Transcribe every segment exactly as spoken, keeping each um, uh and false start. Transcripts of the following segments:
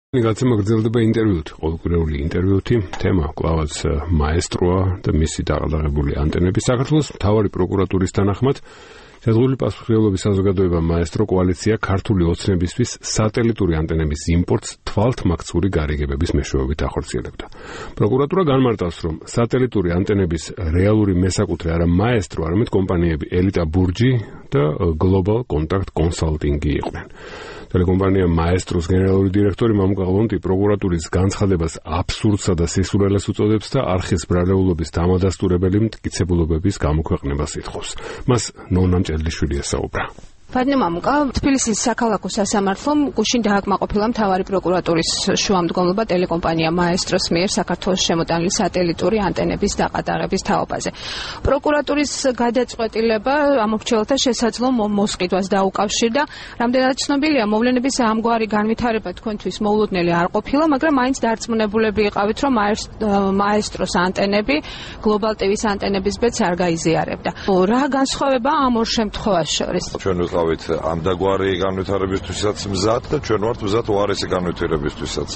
Გაცემა გრძელდება ინტერვიუთ, ყოველკვირეული ინტერვიუთი, თემა კლავაც მაესტროა და მისი დაყალაღებული ანტენები. საქართველოს მთავარი პროკურატურის თანახმად შეზღუდული პასუხისმგებლობის საზოგადოება მაესტრო კოალიცია ქართული ოცნებისთვის სატელიტური ანტენების იმპორტს თვალთმაქცური გარიგებების მეშვეობით ახორციელებდა. პროკურატურა განმარტავს, რომ სატელიტური ანტენების რეალური მესაკუთრე არა მაესტრო, არამედ კომპანიები ელიტა ბურჯი და გლობალ კონტაქტ კონსალტინგი იყვნენ. Ტელეკომპანია მაესტროს გენერალური დირექტორი მამუკა ღლონტი პროკურატურის განცხადებას აბსურდსა და სისულელეს უწოდებს და არხის ბრალეულობის დამადასტურებელი მტკიცებულობების გამოქვეყნებას ითხოვს. მას ნონა მჭედლიშვილი ესაუბრა. Ფადნე მამუკა, თბილისის საქალაქო სასამართლომ გუშინ დააკმაყოფილა მთავარი პროკურატურის შუამდგომლობა ტელეკომპანია მაესტროს მიერ საქართველოს შემოტანილი სატელიტური ანტენების დაყადაღების თაობაზე. პროკურატურის გადაწყვეტილება ამორჩეულთა შესაძლო მოსყიდვას დაუკავშირდა. Რამდენად ცნობილია, მოვლენების ამგვარი განვითარება თქვენთვის მოულოდნელი არ ყოფილა, მაგრამ მაინც დარწმუნებულები იყავით, რომ მაესტროს ანტენები გლობალ ტივის ანტენების ბედს არ გაიზიარებდა. რა განსხვავება ამ ორ შემთხვევას შორის? ვიყავით ამ დაგვარი განვითარებისთვისაც მზად და ჩვენ ვართ მზად უარესი განვითარებისთვისაც.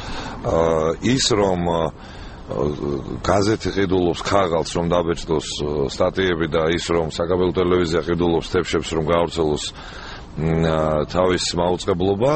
ის რომ გაზეთი ყიდულობს ქაღალდს რომ დაბეჭდოს სტატიები და ის რომ საკაბელო ტელევიზია ყიდულობს თებშებს რომ გაავრცელოს თავის მაუწყებლობა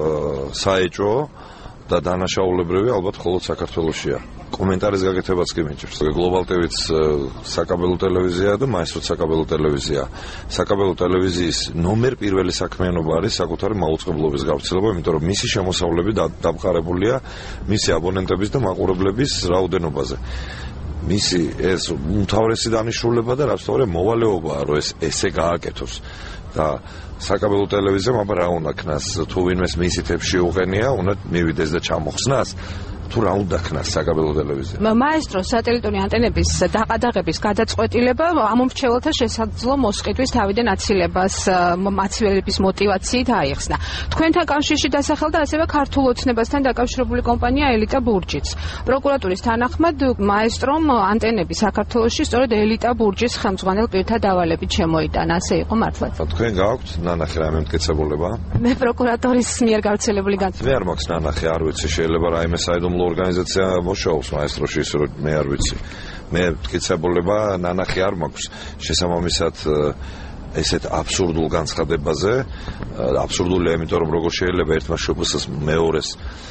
საეჭვო და დანაშაულებრივი ალბათ მხოლოდ საქართველოშია. კომენტარის გაკეთებაც კი მიჭირს. გლობალ ტივიც საკაბელო ტელევიზია და მაესტრო საკაბელო ტელევიზია. საკაბელო ტელევიზიის ნომერ პირველი საქმიანობა არის საკუთარი მაუწყებლობის გავრცელება, იმიტომ რომ მისი შემოსავლები დამყარებულია მისი აბონენტების და მაყურებლების რაოდენობაზე. მისი ეს უმთავრესი დანიშნულება და რაც თორე მოვალეობაა, რომ ეს ესე გააკეთოს. და საკაბელო ტელევიზიამ აბა რა უნდა ქნას, თუ ვინმეს მისი თებში უყენია, უნდა მივიდეს და ჩამოხსნას. თუ რა უნდა ქნას საკაბელო ტელევიზია. მაესტროს სატელიტური ანტენების დაყადაღების გადაწყვეტილება ამომრჩეველთა შესაძლო მოსყიდვის თავიდან აცილებას მაცილების мотивაციით აიხსნა. თქვენთან კავშირში დასახელდა ასევე ქართულ ოცნებასთან დაკავშირებული კომპანია ელიტა ბურჯიც. პროკურატურის თანახმად მაესტრომ ანტენები საქართველოში სწორედ ელიტა ბურჯის ხელმძღვანელ პირთა დავალებით შემოიტანა. ასე იყო მართლაც? თქვენ გაქვთ ნანახი რამე მტკიცებულება? მე პროკურატურის მიერ გავრცელებული განცხადება. მე არ მაქვს ნანახი, არ ვიცი, შეიძლება რაიმე საიდუმლო ორგანიზაცია მოშოობს მაესტროში, ისე რომ მე არ ვიცი. მე მტკიცებულება ნანახი არ მაქვს. შესაბამისად ესეთ აბსურდულ განცხადებაზე, აბსურდულია, იმიტომ რომ როგორ შეიძლება ერთმა შპს მეორეს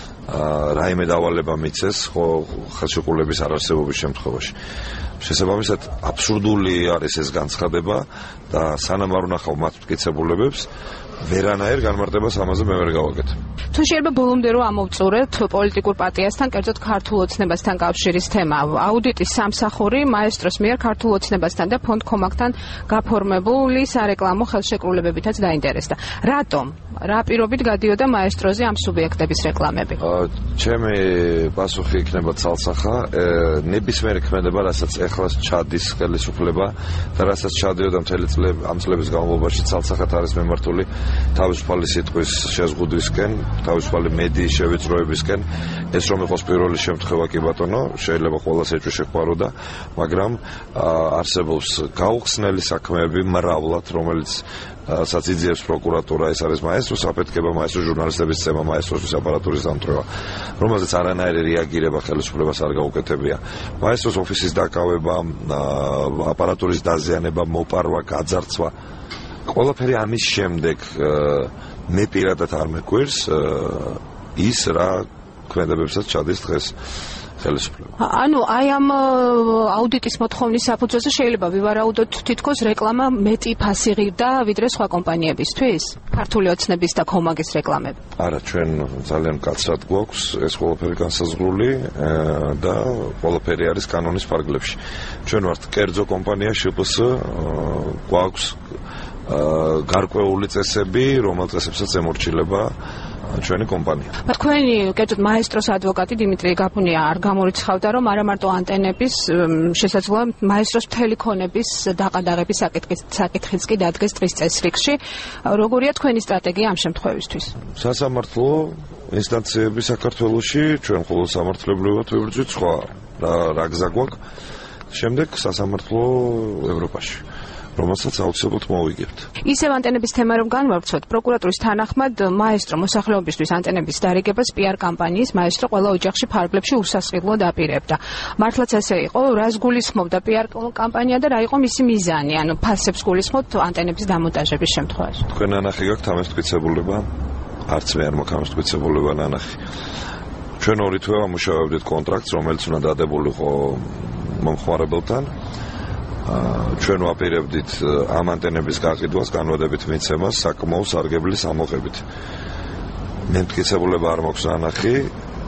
რაიმე დავალება მიცეს ხელშეკრულების არარსებობის შემთხვევაში. შესაბამისად აბსურდული არის ეს განცხადება და სანამ არ ვნახავ მათ მტკიცებულებებს ვერანაირ განმარტებას ამაზე მე ვერ გავაკეთებ. თუ შეიძლება ბოლომდე რომ ამოვწურეთ პოლიტიკურ პარტიასთან, კერძოდ ქართულ ოცნებასთან კავშირის თემა. აუდიტის სამსახური მაესტროს მიერ ქართულ ოცნებასთან და ფონდ კომაკთან გაფორმებული სარეკლამო ხელშეკრულებებითაც დაინტერესდა. რატომ? რა პირობით გადიოდა მაესტროზე ამ სუბიექტების რეკლამები? ჩემი პასუხი იქნება ცალსახა. ნებისმიერი ქმედება, რასაც ეხლა ჩადის ხელისუფლება და რასაც ჩადიოდა მთელი ამ წლების განმავლობაში ცალსახად არის მემართული თავისუფალი სიტყვის შეზღუდვისკენ, თავისუფალი მედიის შევიწროებისკენ. ეს რომ იყოს პირველი შემთხვევა კი ბატონო, შეიძლება ყველას ეჭვი შეყვაროდა, მაგრამ არსებობს გაუხსნელი საქმეები მრავლად, რომელიც სადაც იძიებს პროკურატურა, ეს არის მაესტროს აფეთქება, მაესტროს ჟურნალისტების წემა, მაესტროს აპარატურის დამტვრევა, რომელზეც არანაირი რეაგირება ხელისუფლებას არ გაუკეთებია. მაესტროს ოფისის დაკავება, აპარატურის დაზიანება, მოპარვა, გაძარცვა. ყველაფერი ამის შემდეგ მე პირადად არ მეკვირს ის რა ქმედებებსაც ჩადის დღეს ხელისუფლება. ანუ აი ამ აუდიტის მოთხოვნის საფუძველზე შეიძლება ვივარაუდოთ თითქოს რეკლამა მეტი ფასი ღირდა ვიდრე სხვა კომპანიებისთვის? ქართული ოცნების და კომაგის რეკლამები. არა, ჩვენ ძალიან მკაცრად გვაქვს ეს ყველაფერი განსაზღვრული და ყველაფერი არის კანონის ფარგლებში. ჩვენ ვართ კერძო კომპანია შპს, გვაქვს გარკვეული წესები, რომელ წესებსაც ემორჩილება ჩვენი კომპანია. თქვენი კერძოდ მაესტროს ადვოკატი დიმიტრი გაფუნია არ გამორიცხავდა, რომ არა მარტო ანტენების შესაძლოა მაესტროს მთელი ქონების დაყადაღების საკითხიც კი დადგეს დღის წესრიგში. როგორია თქვენი სტრატეგია ამ შემთხვევისთვის? სასამართლო ინსტანციები საქართველოში, ჩვენ მხოლოდ სამართლებრივად ვიბრძვით, სხვა რა გზა გვაქვს. შემდეგ სასამართლო ევროპაში. რომელსაც აუცილებლად მოვიგებთ. ისევ ანტენების თემა რომ განვავრცოთ, პროკურატურის თანახმად მაესტრო მოსახლეობისთვის ანტენების დარიგებას პიარ კამპანიის მაესტრო ყველა ოჯახში ფარგლებში უსასყიდლოდ აპირებდა. მართლაც ესე იყო, რას გულისხმობდა პიარ კამპანია და რა იყო მისი მიზანი, ანუ ფასებს გულისხმობთ ანტენების დამონტაჟების შემთხვევაში. თქვენ ანახი გაქვთ ამის მტკიცებულება? არც მე არ მაქვს ამის მტკიცებულება ნანახი. ჩვენ ორი თვე ვამუშავებდით კონტრაქტს, რომელიც უნდა დადებულიყო მომხმარებელთან. ჩვენ ვაპირებდით ამ ანტენების გაყიდვას, განვადებით მიცემას საკმაო სარგებლის ამოღებით. მე მტკიცებულება არ მაქვს ნანახი,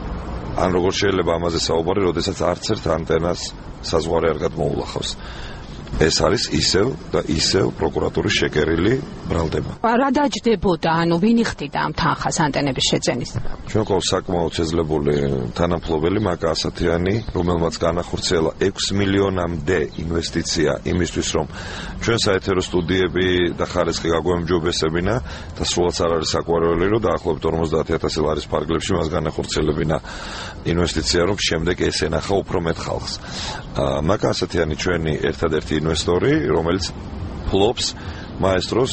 ან როგორ შეიძლება ამაზე საუბარი, როდესაც არც ერთ ანტენას საზღვარი არ გადმოულახავს. ეს არის ისევ და ისევ პროკურატურის შეკერილი ბრალდება. რა დაჯდებოდა, ანუ ვინ იხდიდა ამ თანხას ანტენების შეძენის? ჩვენ ყავს საკმაოდ შეძლებული თანამფლობელი მაკა ასათიანი, რომელმაც განახორციელა ექვსი მილიონამდე ინვესტიცია იმისთვის, რომ ჩვენ საეთერო სტუდიები და ხარისხი გაგვემჯობესებინა და სულაც არ არის საკვირველი, რომ დაახლოებით ორმოცდაათი ათასი ლარის ფარგლებში მას განახორციელებინა ინვესტიცია, რომ შემდეგ ეს ენახა უფრო მეტ ხალხს. მაკა ასათიანი ჩვენი ერთადერთი ინვესტორი, რომელიც ფლობს მაესტროს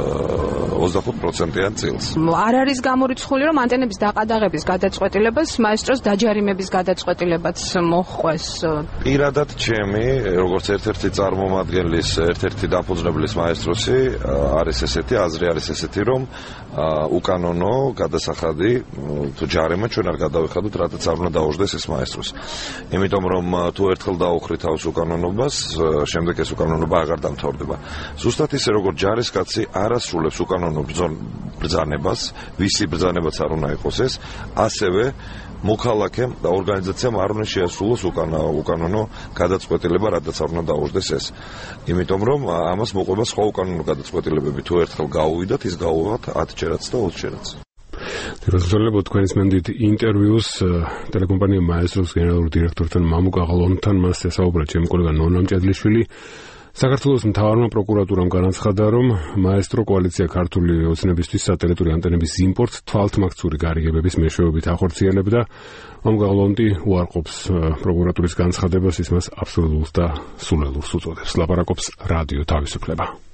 ოცდახუთ პროცენტიან წილს. არ არის გამორიცხული, რომ ანტენების დაყადაღების გადაწყვეტილებას მაესტროს დაჯარიმების გადაწყვეტილებაც მოჰყვეს. პირადად ჩემი, როგორც ერთ-ერთი წარმომადგენლის, ერთ-ერთი დაფუძნებლის მაესტროსი, არის ესეთი აზრი, არის ესეთი, რომ უკანონო გადასახადი თუ ჯარიმა ჩვენ არ გადავიხადოთ, რადგან არ უნდა დაუждდეს ეს მაესტროს. იმიტომ რომ თუ ერთხელ დაუხრი თავს უკანონობას, შემდეგ ეს უკანონობა აღარ დამთავრდება. ზუსტად ისე როგორც ჯარისკაცი არ ასრულებს უკანონო ბრძანებას, ვისი ბრძანებაც არ უნდა იყოს ეს, ასევე მოქალაქემ და ორგანიზაციამ არ უნდა შეასრულოს უკანონო გადაწყვეტილება, რადგან არ უნდა დაუждდეს ეს. იმიტომ რომ ამას მოყვება სხვა უკანონო გადაწყვეტილებები, თუ ერთხელ გაუვიდათ, ის გაუვათ ათჯერაც და ოცჯერაც. როზოლებო თქვენის მენდით ინტერვიუს ტელეკომპანია მაესტროს გენერალური დირექტორთან მამუკ აღალონთან მას ესაუბრა ჩემი კოლეგა ნონა მჭედლიშვილი. საქართველოს მთავარმა პროკურატურამ განაცხადა, რომ მაესტრო კოალიცია ქართული ოცნებისთვის სატელეტური ანტენების იმპორტს თვალთმაქცური გარიგებების მეშვეობით ახორციელებდა. მამუკ აღალონტი უარყოფს პროკურატურის განცხადებას, ის მას აბსურდულს და სულელურს უწოდებს. ლაპარაკობს რადიო თავისუფლება.